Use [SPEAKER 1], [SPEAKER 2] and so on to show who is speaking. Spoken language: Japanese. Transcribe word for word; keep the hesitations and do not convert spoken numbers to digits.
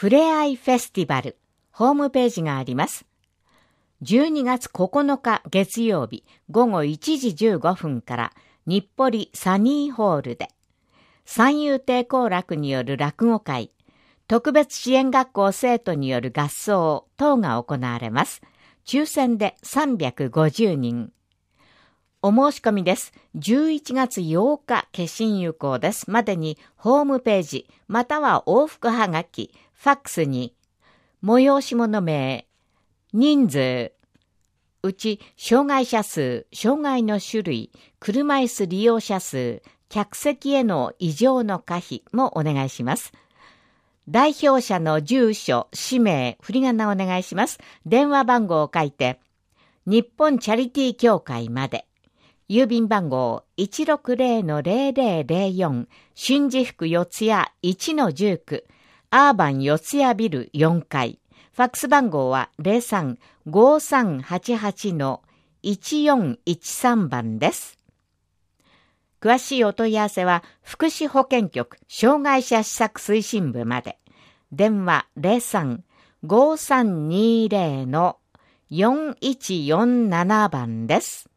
[SPEAKER 1] ふれあいフェスティバルホームページがあります。じゅうにがつここのか月曜日ごごいちじじゅうごふんから日暮里サニーホールで三遊亭好楽による落語会、特別支援学校生徒による合奏等が行われます。抽選でさんびゃくごじゅうにん。お申し込みです。じゅういちがつようか決心有効です。までにホームページまたは往復はがき、ファックスに催し物名、人数、うち障害者数、障害の種類、車椅子利用者数、客席への異常の可否もお願いします。代表者の住所、氏名、振り仮名お願いします。電話番号を書いて、日本チャリティー協会まで。郵便番号 いちろくぜろのぜろぜろぜろよん 新宿区四谷 いちのじゅうきゅうアーバン四谷ビルよんかい。ファックス番号は ゼロさん ごさんはちはち のいちよんいちさん 番です。詳しいお問い合わせは福祉保健局障害者施策推進部まで。電話 ゼロさん ごさんにぜろ のよんいちよんなな 番です。